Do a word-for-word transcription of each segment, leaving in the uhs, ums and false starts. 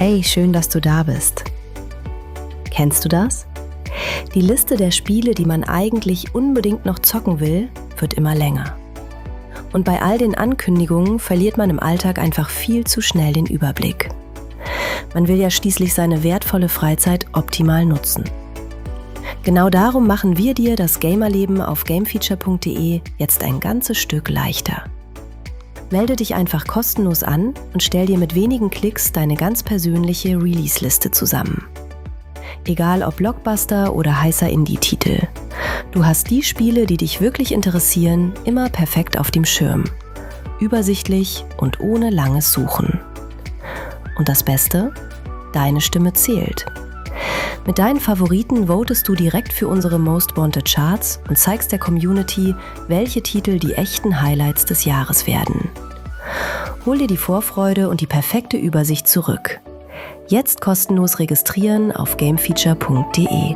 Hey, schön, dass du da bist. Kennst du das? Die Liste der Spiele, die man eigentlich unbedingt noch zocken will, wird immer länger. Und bei all den Ankündigungen verliert man im Alltag einfach viel zu schnell den Überblick. Man will ja schließlich seine wertvolle Freizeit optimal nutzen. Genau darum machen wir dir das Gamerleben auf gamefeature punkt de jetzt ein ganzes Stück leichter. Melde dich einfach kostenlos an und stell dir mit wenigen Klicks deine ganz persönliche Release-Liste zusammen. Egal ob Blockbuster oder heißer Indie-Titel. Du hast die Spiele, die dich wirklich interessieren, immer perfekt auf dem Schirm. Übersichtlich und ohne langes Suchen. Und das Beste? Deine Stimme zählt. Mit deinen Favoriten votest du direkt für unsere Most Wanted Charts und zeigst der Community, welche Titel die echten Highlights des Jahres werden. Hol dir die Vorfreude und die perfekte Übersicht zurück. Jetzt kostenlos registrieren auf gamefeature punkt de.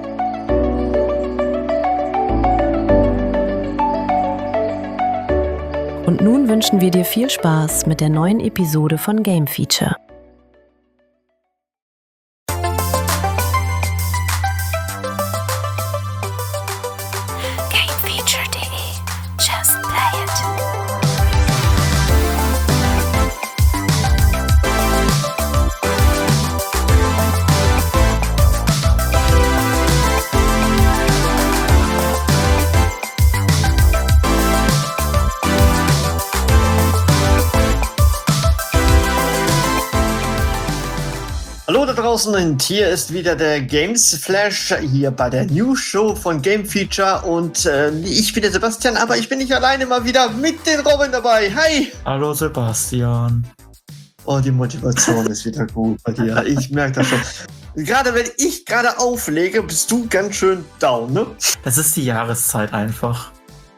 Und nun wünschen wir dir viel Spaß mit der neuen Episode von Game Feature. Hallo da draußen und hier ist wieder der Games Flash hier bei der News Show von Game Feature und äh, ich bin der Sebastian, aber ich bin nicht alleine, mal wieder mit den Robin dabei. Hi! Hallo Sebastian. Oh, die Motivation ist wieder gut bei dir. Ich merke das schon. Gerade wenn ich gerade auflege, bist du ganz schön down, ne? Das ist die Jahreszeit einfach.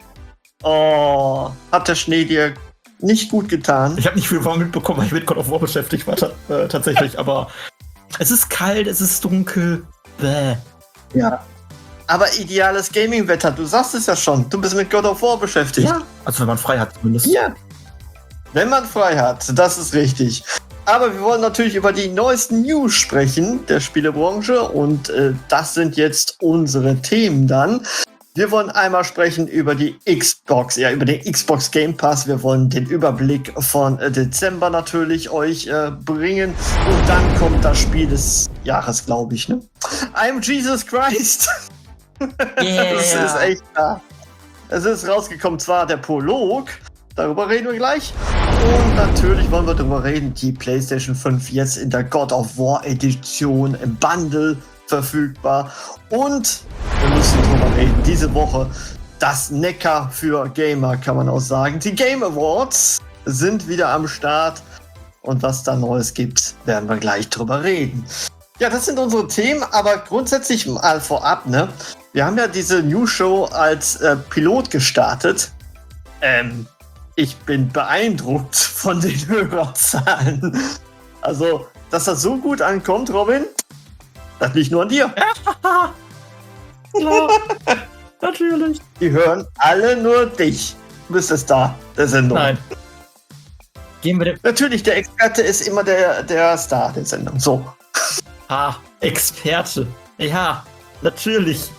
Oh, hat der Schnee dir nicht gut getan? Ich habe nicht viel von mitbekommen, weil ich mit God of War beschäftigt war ta- äh, tatsächlich, aber es ist kalt, es ist dunkel. Bäh. Ja. Aber ideales Gaming-Wetter, du sagst es ja schon. Du bist mit God of War beschäftigt. Ja, also wenn man frei hat zumindest. Ja. Wenn man frei hat, das ist richtig. Aber wir wollen natürlich über die neuesten News sprechen der Spielebranche und äh, das sind jetzt unsere Themen dann. Wir wollen einmal sprechen über die Xbox, ja, über den Xbox Game Pass. Wir wollen den Überblick von äh, Dezember natürlich euch äh, bringen. Und dann kommt das Spiel des Jahres, glaube ich, ne? I'm Jesus Christ. Yeah. Das ist echt da. Es ist rausgekommen, zwar der Prolog. Darüber reden wir gleich. Und natürlich wollen wir darüber reden, die PlayStation fünf jetzt in der God of War Edition im Bundle verfügbar. Und wir müssen drüber reden, diese Woche das Neckar für Gamer, kann man auch sagen. Die Game Awards sind wieder am Start. Und was da Neues gibt, werden wir gleich drüber reden. Ja, das sind unsere Themen, aber grundsätzlich mal vorab, ne? Wir haben ja diese News Show als äh, Pilot gestartet. Ähm, ich bin beeindruckt von den Hörerzahlen. Also, dass das so gut ankommt, Robin, das liegt nur an dir. Klar, natürlich. Die hören alle nur dich. Du bist der Star der Sendung. Nein. Gehen wir dem... Natürlich, der Experte ist immer der, der Star der Sendung. So. Ah, Experte. Ja, natürlich.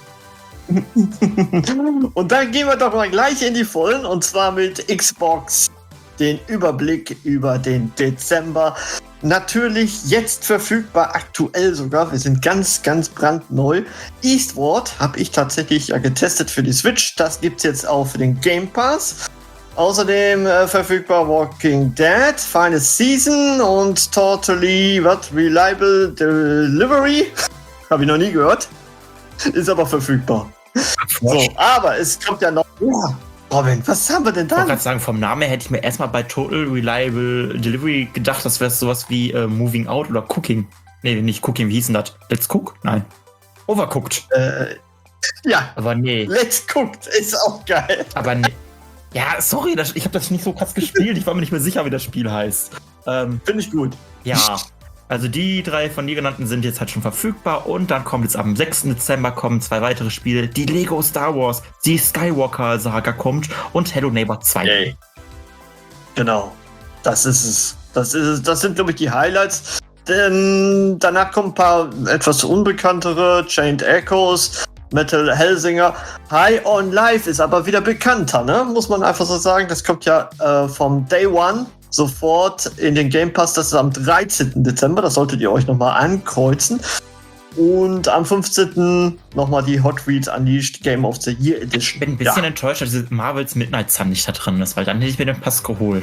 Und dann gehen wir doch mal gleich in die Vollen und zwar mit Xbox. Den Überblick über den Dezember. Natürlich jetzt verfügbar, aktuell sogar. Wir sind ganz, ganz brandneu. Eastward habe ich tatsächlich ja getestet für die Switch. Das gibt's jetzt auch für den Game Pass. Außerdem äh, verfügbar Walking Dead, Final Season und Totally what, Reliable Delivery. Habe ich noch nie gehört. Ist aber verfügbar. So, aber es kommt ja noch. Oh, Robin, was haben wir denn Ich wollte da? gerade sagen, vom Namen her hätte ich mir erstmal bei Total Reliable Delivery gedacht, das wäre sowas wie äh, Moving Out oder Cooking. Nee, nicht Cooking, wie hieß denn das? Let's Cook? Nein. Overcooked. Äh, ja, Aber nee. Let's Cooked ist auch geil. Aber nee. Ja, sorry, das, ich habe das nicht so krass gespielt. Ich war mir nicht mehr sicher, wie das Spiel heißt. Ähm, Finde ich gut. ja, also die drei von dir genannten sind jetzt halt schon verfügbar. Und dann kommt jetzt am sechsten Dezember kommen zwei weitere Spiele. Die Lego Star Wars, die Skywalker Saga kommt und Hello Neighbor zwei. Yay. Genau. Das ist es. Das ist es. Das sind, glaube ich, die Highlights. denn danach kommen ein paar etwas unbekanntere, Chained Echoes, Metal Hellsinger. High on Life ist aber wieder bekannter, ne? Muss man einfach so sagen. Das kommt ja äh, vom Day One sofort in den Game Pass. Das ist am dreizehnten Dezember. Das solltet ihr euch nochmal ankreuzen. Und am fünfzehnten nochmal die Hot Wheels Unleashed Game of the Year Edition. Ich bin ein bisschen ja. enttäuscht, dass diese Marvels Midnight Sun nicht da drin ist, weil dann hätte ich mir den Pass geholt.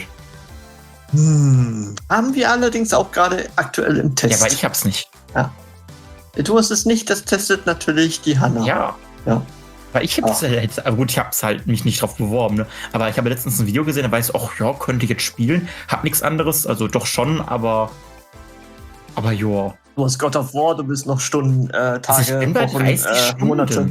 Hm. Haben wir allerdings auch gerade aktuell im Test. Ja, aber ich hab's nicht. Ja. Du hast es nicht, das testet natürlich die Hanna. Ja. Ja. Weil ich hab's ah. halt, aber gut, ich hab's halt mich nicht drauf beworben, ne? Aber ich habe letztens ein Video gesehen, da weiß ich, ach ja, könnte ich jetzt spielen. Hab nichts anderes, also doch schon, aber. Aber ja. Du hast God of War, du bist noch Stunden, äh, Tage, also ich bin bei Wochen, dreißig äh, Stunden. Monate.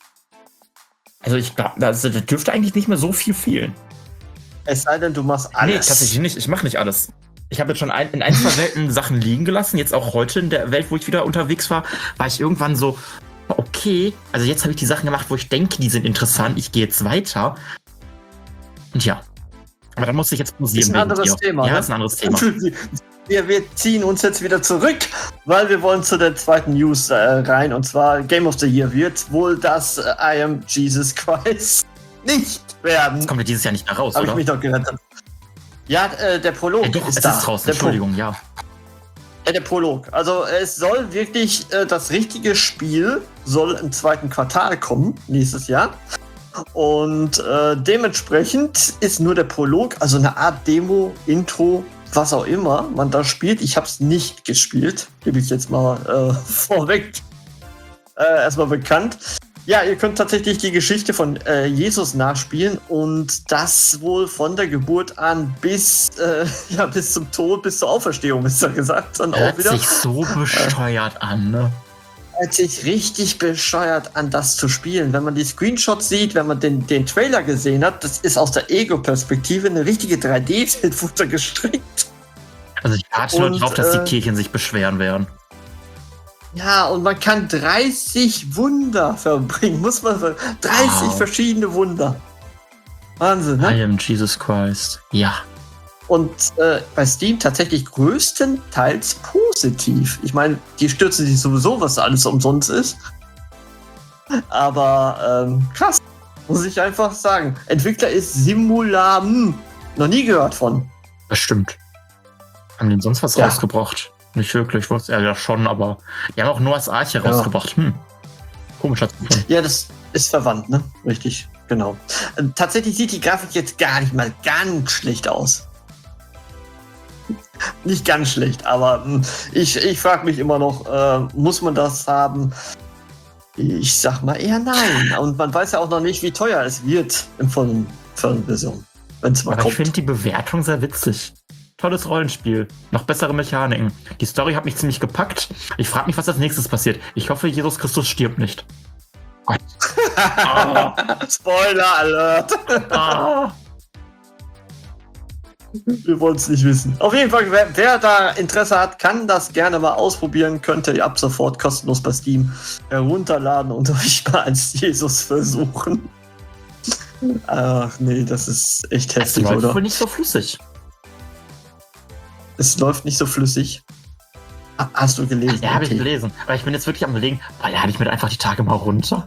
Also ich glaube, da also, dürfte eigentlich nicht mehr so viel fehlen. Es sei denn, du machst alles. Nee, tatsächlich nicht. Ich mache nicht alles. Ich habe jetzt schon ein, in ein, zwei Welten Sachen liegen gelassen. Jetzt auch heute in der Welt, wo ich wieder unterwegs war, war ich irgendwann so, okay, also jetzt habe ich die Sachen gemacht, wo ich denke, die sind interessant. Ich gehe jetzt weiter. Und ja. Aber dann muss ich jetzt pausieren. Ist ein anderes Thema. Ja, ne? ist ein anderes Thema. Wir, wir ziehen uns jetzt wieder zurück, weil wir wollen zu der zweiten News äh, rein. Und zwar Game of the Year wird wohl das äh, I Am Jesus Christ nicht werden. Das kommt ja dieses Jahr nicht mehr raus, Hab oder? ich mich doch gerettet. Ja, äh, der Prolog ja, doch, ist es da. ist draußen, der Entschuldigung, Pro- ja. Ja, der Prolog. Also es soll wirklich, äh, das richtige Spiel soll im zweiten Quartal kommen, nächstes Jahr. Und äh, dementsprechend ist nur der Prolog, also eine Art Demo, Intro, was auch immer man da spielt. Ich habe es nicht gespielt, gebe ich jetzt mal äh, vorweg äh, erstmal bekannt. Ja, ihr könnt tatsächlich die Geschichte von äh, Jesus nachspielen und das wohl von der Geburt an bis, äh, ja, bis zum Tod, bis zur Auferstehung, ist ja gesagt. Dann Hört auch wieder. sich so bescheuert an, ne? Hört sich richtig bescheuert an, das zu spielen. Wenn man die Screenshots sieht, wenn man den, den Trailer gesehen hat, das ist aus der Ego-Perspektive eine richtige drei D-Welt wurde gestrickt. Also ich warte nur Und, drauf, dass äh, die Kirchen sich beschweren werden. Ja, und man kann dreißig Wunder verbringen, muss man sagen. dreißig Wow. verschiedene Wunder. Wahnsinn, ne? I am Jesus Christ. Ja. Und äh, bei Steam tatsächlich größtenteils positiv. Ich meine, die stürzen sich sowieso, was alles umsonst ist. Aber ähm, krass, muss ich einfach sagen. Entwickler ist Simulam. Noch nie gehört von. Das stimmt. Haben die sonst was Ja. rausgebracht? Nicht wirklich, was ja, ja schon, aber die haben auch Noahs Arche Ja. rausgebracht. Hm. Komischer Zufall. Ja, das ist verwandt, ne? Richtig, genau. Äh, tatsächlich sieht die Grafik jetzt gar nicht mal ganz schlecht aus. Nicht ganz schlecht, aber mh, ich, ich frage mich immer noch, äh, muss man das haben? Ich sag mal eher nein. Und man weiß ja auch noch nicht, wie teuer es wird in vollen Version, wenn es mal Aber kommt. ich finde die Bewertung sehr witzig. Tolles Rollenspiel. Noch bessere Mechaniken. Die Story hat mich ziemlich gepackt. Ich frage mich, was als nächstes passiert. Ich hoffe, Jesus Christus stirbt nicht. Gott. Ah. Spoiler Alert! Ah. Wir wollen es nicht wissen. Auf jeden Fall, wer, wer da Interesse hat, kann das gerne mal ausprobieren. Könnt ihr ab sofort kostenlos bei Steam herunterladen und euch mal als Jesus versuchen. Ach nee, das ist echt Es heftig, läuft oder? wohl nicht so flüssig. Es läuft nicht so flüssig. Ah, hast du gelesen? Ja, habe ich Okay. gelesen. Aber ich bin jetzt wirklich am Überlegen, weil lade ich mir einfach die Tage mal runter.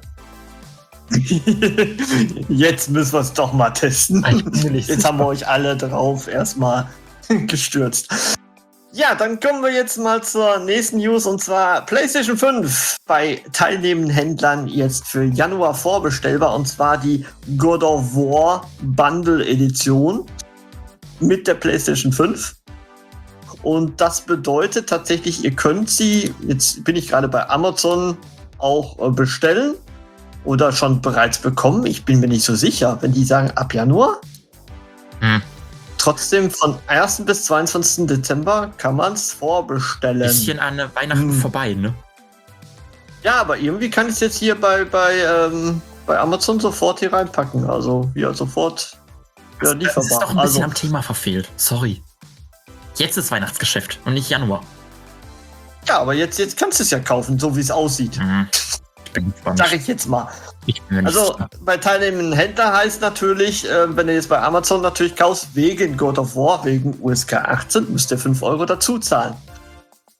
Jetzt müssen wir es doch mal testen. Ich bin mir nicht Jetzt sicher. haben wir euch alle drauf erstmal gestürzt. Ja, dann kommen wir jetzt mal zur nächsten News und zwar PlayStation fünf bei teilnehmenden Händlern jetzt für Januar vorbestellbar und zwar die God of War Bundle Edition mit der PlayStation fünf. Und das bedeutet tatsächlich, ihr könnt sie, jetzt bin ich gerade bei Amazon, auch äh, bestellen oder schon bereits bekommen. Ich bin mir nicht so sicher, wenn die sagen ab Januar. Hm. Trotzdem von ersten bis zweiundzwanzigsten Dezember kann man es vorbestellen. Bisschen an Weihnachten Hm. vorbei, ne? Ja, aber irgendwie kann ich es jetzt hier bei, bei, ähm, bei Amazon sofort hier reinpacken. Also hier sofort ja, lieferbar. Das ist doch ein bisschen also, am Thema verfehlt. Sorry. Jetzt ist Weihnachtsgeschäft und nicht Januar. ja, aber jetzt, jetzt kannst du es ja kaufen, so wie es aussieht. Hm. Ich bin gespannt. Sag ich jetzt mal. Ich bin mir nicht Also sicher. bei teilnehmenden Händler heißt natürlich, äh, wenn du jetzt bei Amazon natürlich kaufst, wegen God of War, wegen U S K achtzehn, müsst ihr fünf Euro dazu zahlen.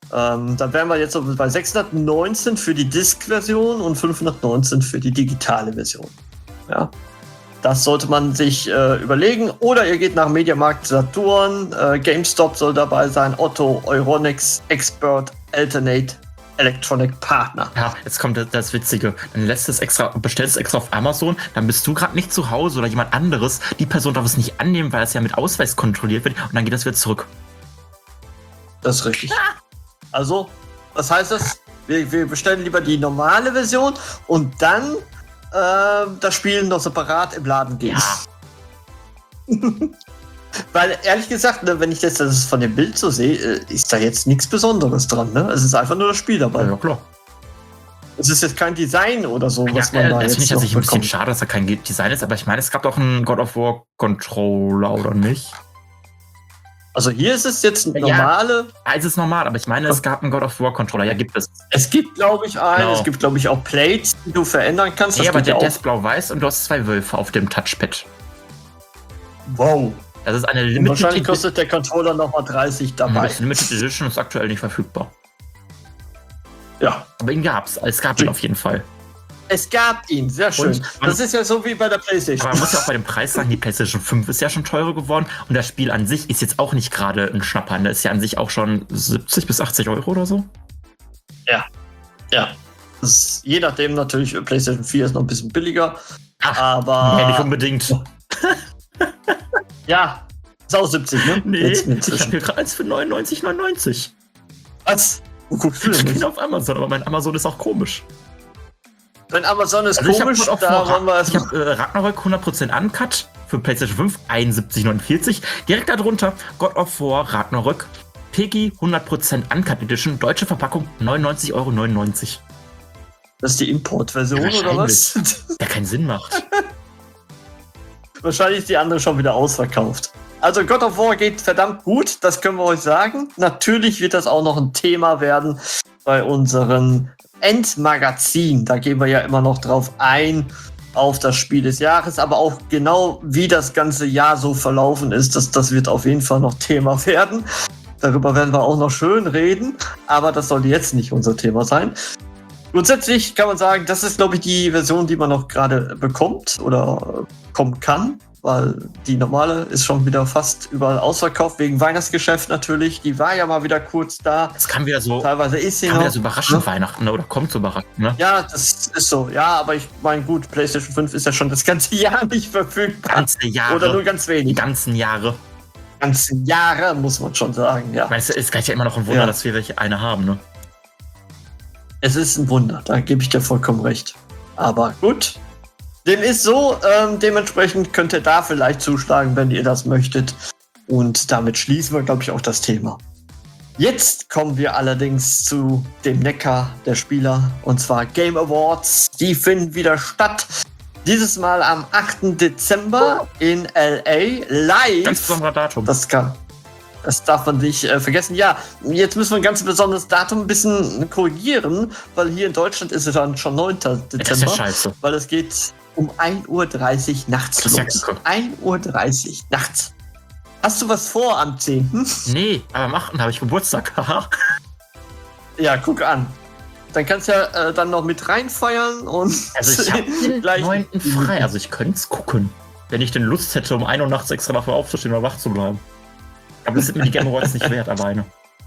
Ähm, dann wären wir jetzt so bei sechshundertneunzehn für die Disk-Version und fünfhundertneunzehn für die digitale Version. Ja. Das sollte man sich äh, überlegen. Oder ihr geht nach Mediamarkt Saturn, äh, GameStop soll dabei sein, Otto, Euronics, Expert, Alternate, Electronic Partner. Ja, jetzt kommt das, das Witzige. Dann lässt es extra, bestellst es extra auf Amazon, dann bist du gerade nicht zu Hause oder jemand anderes. Die Person darf es nicht annehmen, weil es ja mit Ausweis kontrolliert wird und dann geht das wieder zurück. Das ist richtig. Also, was heißt das? Wir, wir bestellen lieber die normale Version und dann äh, das Spiel noch separat im Laden gehen. Ja. Weil ehrlich gesagt, ne, wenn ich das, das von dem Bild so sehe, äh, ist da jetzt nichts Besonderes dran. Ne? Es ist einfach nur das Spiel dabei. Ja, klar. Es ist jetzt kein Design oder so, was ja, man da das jetzt finde ich noch also ein bisschen bekommt. schade, dass da kein Design ist, aber ich meine, es gab doch einen God of War Controller, oder nicht? Also hier ist es jetzt eine Ja. normale. Ja, es ist normal, aber ich meine, es gab einen God of War Controller. Ja, gibt es. Es gibt, glaube ich, einen. Genau. Es gibt, glaube ich, auch Plates, die du verändern kannst. Das Ja, aber geht der, ja der auch. ist blau-weiß und du hast zwei Wölfe auf dem Touchpad. Wow. Das ist eine Und Limited wahrscheinlich Edition. kostet der Controller nochmal dreißig dabei. Das Limited Edition ist aktuell nicht verfügbar. Ja. Aber ihn gab's. Es gab ihn auf jeden Fall. Es gab ihn, sehr schön. Und- das ist ja so wie bei der PlayStation. Aber man muss ja auch bei dem Preis sagen, die PlayStation fünf ist ja schon teurer geworden und das Spiel an sich ist jetzt auch nicht gerade ein Schnapper. Das ist ja an sich auch schon siebzig bis achtzig Euro oder so. Ja. Das ist, je nachdem natürlich, PlayStation vier ist noch ein bisschen billiger. Ach, aber nee, nicht unbedingt. ja, ist auch siebzig, ne? Nee, Jetzt ich inzwischen. habe hier gerade eins für neunundneunzig neunundneunzig. Was? Wo guckst du Ich denn bin nicht? auf Amazon, aber mein Amazon ist auch komisch. Wenn Amazon ist Also ich komisch, habe da wollen wir ich hab, äh, Ragnarök hundert Prozent Uncut für PlayStation fünf, einundsiebzig neunundvierzig. Direkt darunter God of War Ragnarök, Piggy hundert Prozent Uncut Edition, deutsche Verpackung neunundneunzig Euro neunundneunzig. Das ist die Importversion Ja, oder was? Der keinen Sinn macht. Wahrscheinlich ist die andere schon wieder ausverkauft. Also God of War geht verdammt gut, das können wir euch sagen. Natürlich wird das auch noch ein Thema werden bei unseren Endmagazin. Da gehen wir ja immer noch drauf ein, auf das Spiel des Jahres, aber auch genau wie das ganze Jahr so verlaufen ist, das, das wird auf jeden Fall noch Thema werden. Darüber werden wir auch noch schön reden, aber das soll jetzt nicht unser Thema sein. Grundsätzlich kann man sagen, das ist, glaube ich, die Version, die man noch gerade bekommt oder bekommen kann, weil die normale ist schon wieder fast überall ausverkauft, wegen Weihnachtsgeschäft natürlich. Die war ja mal wieder kurz da. Es kam wieder so, Teilweise ist sie kam noch. wieder so überraschend Ne? Weihnachten, ne? Oder kommt so überraschend, ne? Ja, das ist so. Ja, aber ich meine, gut, PlayStation fünf ist ja schon das ganze Jahr nicht verfügbar. Ganze Jahre. Oder nur ganz Die wenig. ganzen Jahre. Ganze Jahre, muss man schon sagen, ja. Ich meine, es ist gleich ja immer noch ein Wunder, Ja. dass wir welche eine haben, ne? Es ist ein Wunder, da gebe ich dir vollkommen recht. Aber gut, dem ist so. Ähm, dementsprechend könnt ihr da vielleicht zuschlagen, wenn ihr das möchtet. Und damit schließen wir, glaube ich, auch das Thema. Jetzt kommen wir allerdings zu dem Neckar der Spieler, und zwar Game Awards. Die finden wieder statt. Dieses Mal am achten Dezember in L A live. Ganz besonderer Datum. Das kann. Das darf man nicht äh, vergessen. Ja, jetzt müssen wir ein ganz besonderes Datum ein bisschen korrigieren, weil hier in Deutschland ist es dann schon neunter das ist ja Dezember, scheiße. weil es geht um ein Uhr dreißig nachts Das ist ja los. kacke. ein Uhr dreißig nachts. Hast du was vor am zehnten? Nee, aber am achten habe ich Geburtstag. Haha. Ja, guck an. Dann kannst du ja äh, dann noch mit reinfeiern und Also ich habe den gleich- neunten frei. Also ich könnte es gucken. Wenn ich denn Lust hätte, um ein Uhr nachts extra dafür aufzustehen oder wach zu bleiben. Aber das sind mir die Game Awards nicht wert, alleine.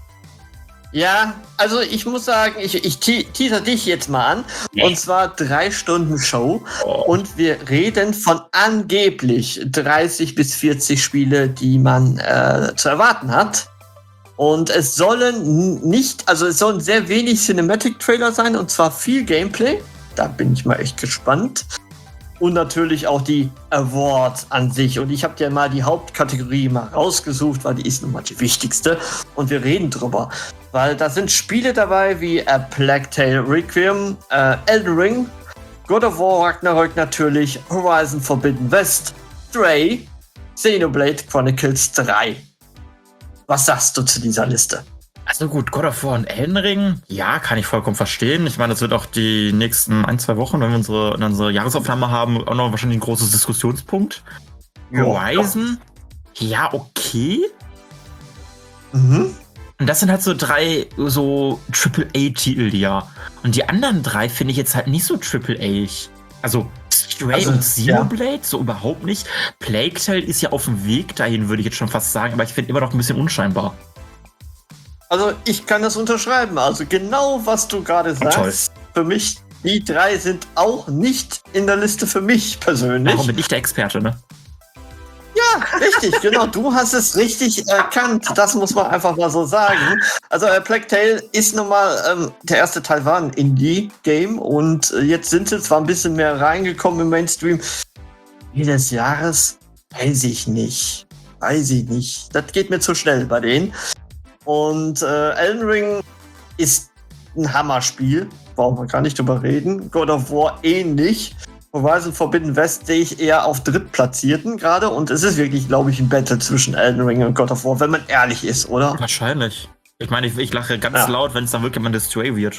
Ja, also ich muss sagen, ich, ich te teaser dich jetzt mal an. Nee. Und zwar drei Stunden Show. Oh. Und wir reden von angeblich dreißig bis vierzig Spiele, die man äh, zu erwarten hat. Und es sollen n- nicht, also es sollen sehr wenig Cinematic-Trailer sein und zwar viel Gameplay. Da bin ich mal echt gespannt. Und natürlich auch die Awards an sich. Und ich habe dir mal die Hauptkategorie mal rausgesucht, weil die ist nun mal die wichtigste. Und wir reden drüber. Weil da sind Spiele dabei wie A Plague Tale Requiem, äh, Elden Ring, God of War Ragnarök natürlich, Horizon Forbidden West, Stray, Xenoblade Chronicles drei. Was sagst du zu dieser Liste? Also gut, God of War und Elden Ring, ja, kann ich vollkommen verstehen. Ich meine, das wird auch die nächsten ein, zwei Wochen, wenn wir unsere, unsere Jahresaufnahme haben, auch noch wahrscheinlich ein großes Diskussionspunkt. Ja. Horizon, ja, okay. Mhm. Und das sind halt so drei so Triple A-Titel, ja. Und die anderen drei finde ich jetzt halt nicht so Triple A. Also Stray Also, und Xenoblade so überhaupt nicht. Plague Tale ist ja auf dem Weg dahin, würde ich jetzt schon fast sagen, aber ich finde immer noch ein bisschen unscheinbar. Also ich kann das unterschreiben. Also genau, was du gerade sagst. Toll. Für mich, die drei sind auch nicht in der Liste für mich persönlich. Warum bin ich der Experte, ne? Ja, richtig, genau. Du hast es richtig erkannt. Das muss man einfach mal so sagen. Also äh, Plague Tale ist nun mal, ähm, der erste Teil war ein Indie-Game und äh, jetzt sind sie zwar ein bisschen mehr reingekommen im Mainstream. Jedes Jahres weiß ich nicht. Weiß ich nicht. Das geht mir zu schnell bei denen. Und äh, Elden Ring ist ein Hammerspiel. Brauchen wir gar nicht drüber reden. God of War ähnlich. Horizon Forbidden West sehe ich eher auf Drittplatzierten gerade. Und es ist wirklich, glaube ich, ein Battle zwischen Elden Ring und God of War, wenn man ehrlich ist, oder? Wahrscheinlich. Ich meine, ich, ich lache ganz Ja. laut, wenn es dann wirklich mal eine Stray wird.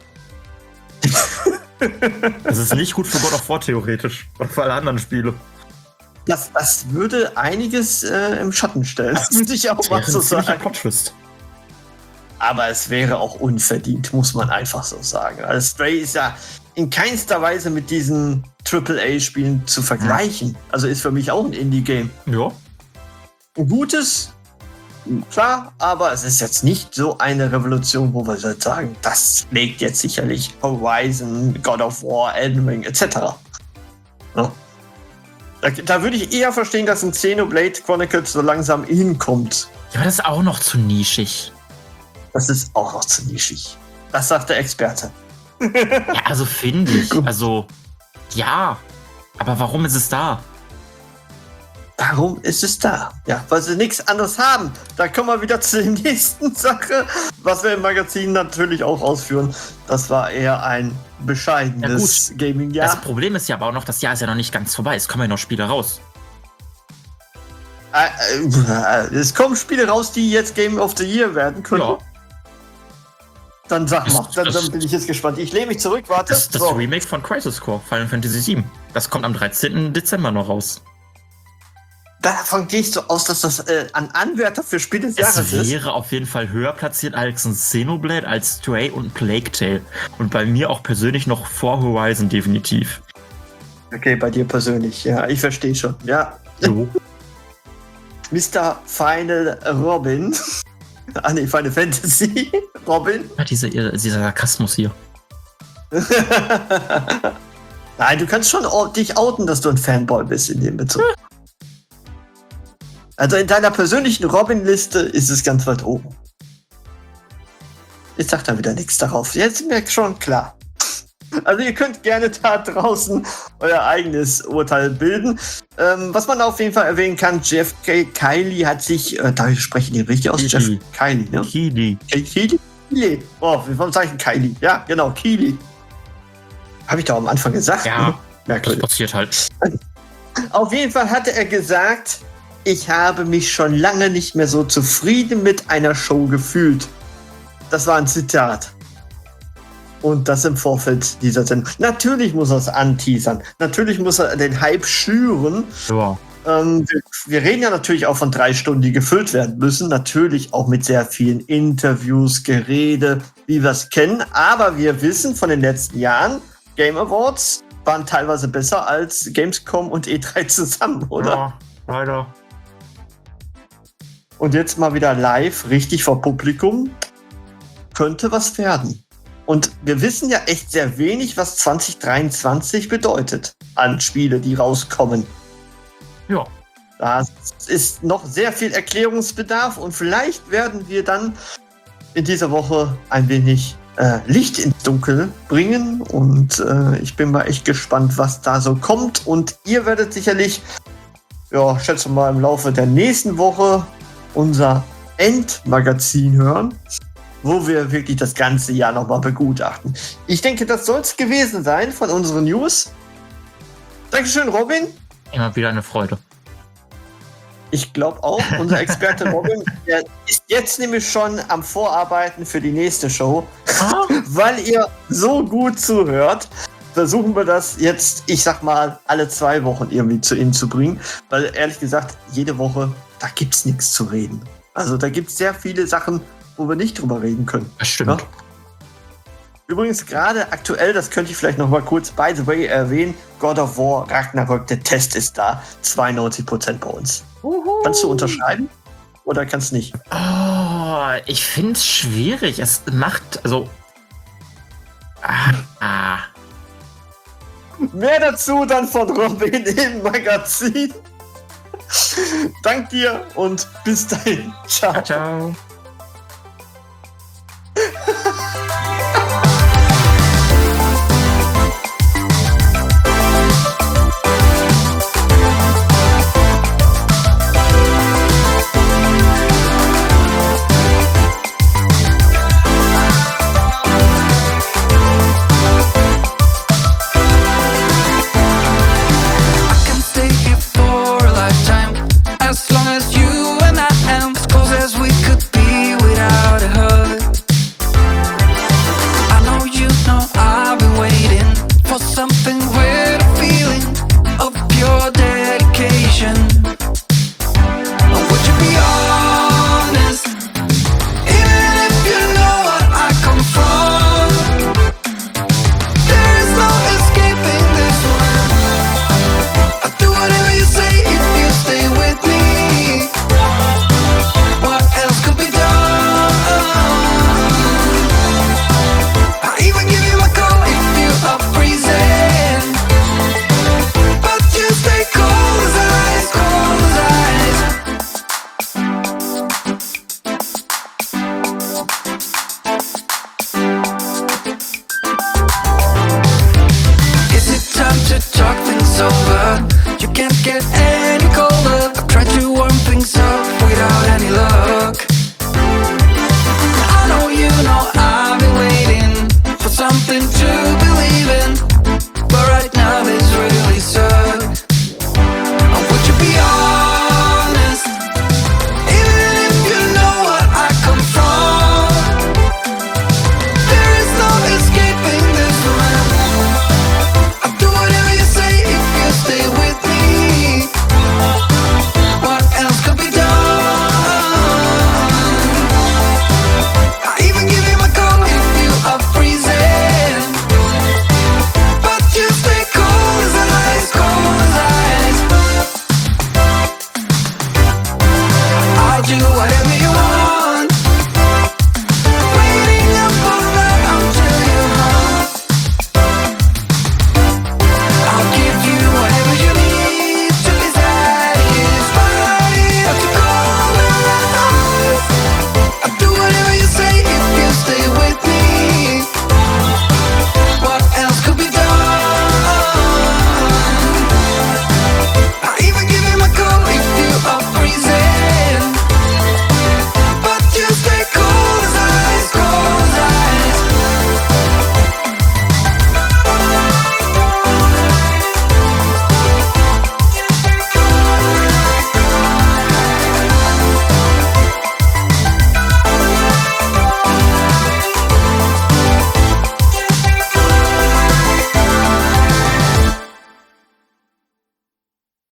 Das ist nicht gut für God of War theoretisch. Oder für alle anderen Spiele. Das, das würde einiges äh, im Schatten stellen. Das würde ich auch Das mal wäre so ein ziemlicher sagen. Plot-Twist. Aber es wäre auch unverdient, muss man einfach so sagen. Also Stray ist ja in keinster Weise mit diesen Triple A-Spielen zu vergleichen. Also ist für mich auch ein Indie-Game. Ja. Ein gutes, klar, aber es ist jetzt nicht so eine Revolution, wo wir so sagen, das schlägt jetzt sicherlich Horizon, God of War, Elden Ring et cetera. Ja. Da, da würde ich eher verstehen, dass ein Xenoblade Chronicles so langsam hinkommt. Ja, aber das ist auch noch zu nischig. Das ist auch noch zu nischig. Das sagt der Experte. Ja, also finde ich. Also, ja. Aber warum ist es da? Warum ist es da? Ja, weil sie nichts anderes haben. Da kommen wir wieder zur nächsten Sache, was wir im Magazin natürlich auch ausführen. Das war eher ein bescheidenes Gaming-Jahr. Das Problem ist ja aber auch noch, das Jahr ist ja noch nicht ganz vorbei. Es kommen ja noch Spiele raus. Äh, äh, es kommen Spiele raus, die jetzt Game of the Year werden können. Ja. Dann sag mal, Das- dann, das- dann bin ich jetzt gespannt. Ich lehne mich zurück, warte. Das, das So. Remake von Crisis Core, Final Fantasy sieben. Das kommt am dreizehnten Dezember noch raus. Davon gehe ich so aus, dass das äh, ein Anwärter für Spiel des Jahres Es ist. wäre auf jeden Fall höher platziert als ein Xenoblade, als Stray und Plague Tale. Und bei mir auch persönlich noch vor Horizon definitiv. Okay, bei dir persönlich, ja, ich verstehe schon. Ja, So. Mister Final Robin. Ah nee, Final Fantasy Robin. Ja, diese, dieser Sarkasmus hier. Nein, du kannst schon au- dich outen, dass du ein Fanboy bist in dem Bezug. Also in deiner persönlichen Robin-Liste ist es ganz weit oben. Ich sag da wieder nichts darauf. Jetzt ist mir schon klar. Also ihr könnt gerne da draußen euer eigenes Urteil bilden. Ähm, was man auf jeden Fall erwähnen kann, Jeff K. Kylie hat sich, äh, da spreche ich den richtig aus, Jeff Keighley. Kylie, ne? Kili. K- Kylie? Kylie. Oh, warum sage ich Kylie? Ja, genau, Kylie. Habe ich doch am Anfang gesagt. Ja, ne? das Merkwürdig. passiert halt. Auf jeden Fall hatte er gesagt, ich habe mich schon lange nicht mehr so zufrieden mit einer Show gefühlt. Das war ein Zitat. Und das im Vorfeld dieser Sendung. Natürlich muss er es anteasern. Natürlich muss er den Hype schüren. Ja. Ähm, wir, wir reden ja natürlich auch von drei Stunden, die gefüllt werden müssen. Natürlich auch mit sehr vielen Interviews, Gerede, wie wir es kennen. Aber wir wissen von den letzten Jahren, Game Awards waren teilweise besser als Gamescom und E drei zusammen, oder? Ja, leider. Und jetzt mal wieder live, richtig vor Publikum. Könnte was werden. Und wir wissen ja echt sehr wenig, was zwanzig dreiundzwanzig bedeutet an Spiele, die rauskommen. Ja. Da ist noch sehr viel Erklärungsbedarf und vielleicht werden wir dann in dieser Woche ein wenig äh, Licht ins Dunkel bringen. Und äh, ich bin mal echt gespannt, was da so kommt. Und ihr werdet sicherlich, ja, schätze mal im Laufe der nächsten Woche unser Endmagazin hören, wo wir wirklich das ganze Jahr nochmal begutachten. Ich denke, das soll es gewesen sein von unseren News. Dankeschön, Robin. Immer wieder eine Freude. Ich glaube auch, unser Experte Robin, der ist jetzt nämlich schon am Vorarbeiten für die nächste Show. Ah. Weil ihr so gut zuhört, versuchen wir das jetzt, ich sag mal, alle zwei Wochen irgendwie zu Ihnen zu bringen. Weil ehrlich gesagt, jede Woche, da gibt's nichts zu reden. Also da gibt's sehr viele Sachen, wo wir nicht drüber reden können. Das stimmt. Ja? Übrigens, gerade aktuell, das könnte ich vielleicht noch mal kurz, by the way, erwähnen, God of War Ragnarök, der Test ist da, zweiundneunzig Prozent bei uns. Uhu. Kannst du unterschreiben oder kannst nicht? Oh, ich finde es schwierig. Es macht, also... Ah, ah. Mehr dazu dann von Robin im Magazin. Dank dir und bis dahin. Ciao. Ciao. Talk things over. You can't get